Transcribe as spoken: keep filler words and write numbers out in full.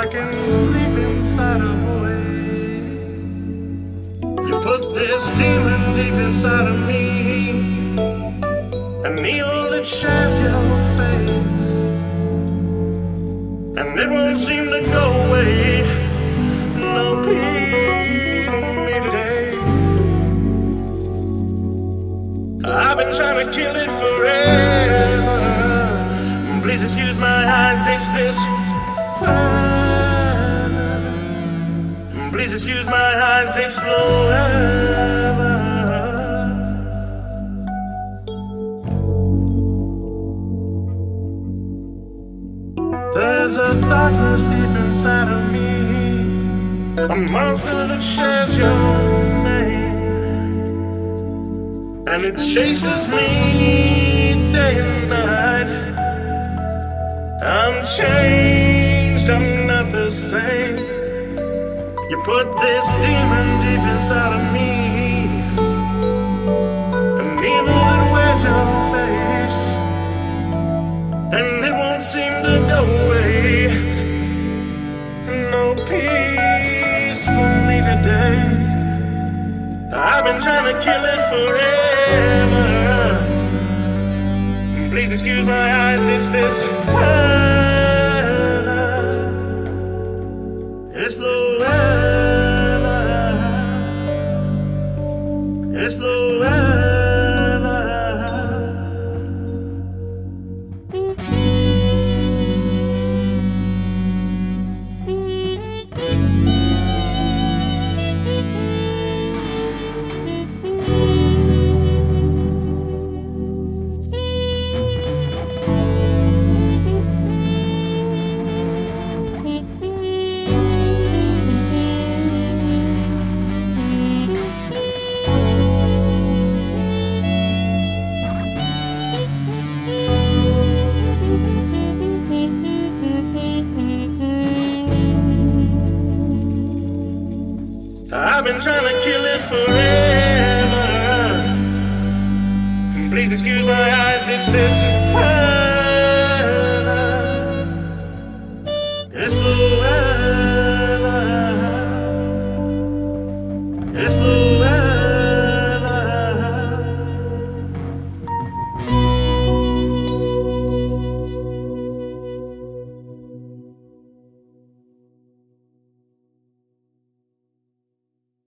I can sleep inside of a way. You put this demon deep inside of me, an evil that shares your face, and it won't seem to go away. No peace for me today. I've been trying to kill it forever. Please excuse my eyes, it's this. Please excuse my eyes, it's forever. There's a darkness deep inside of me, a monster that shares your name, and it chases me day and night. I'm changed, I'm not the same. You put this demon deep inside of me, an evil that wears your face, and it won't seem to go away. No peace for me today. I've been trying to kill it forever. Please excuse my eyes, it's this weather. It's the weather. It's the weather. I've been trying to kill it forever. Please excuse my eyes, it's this.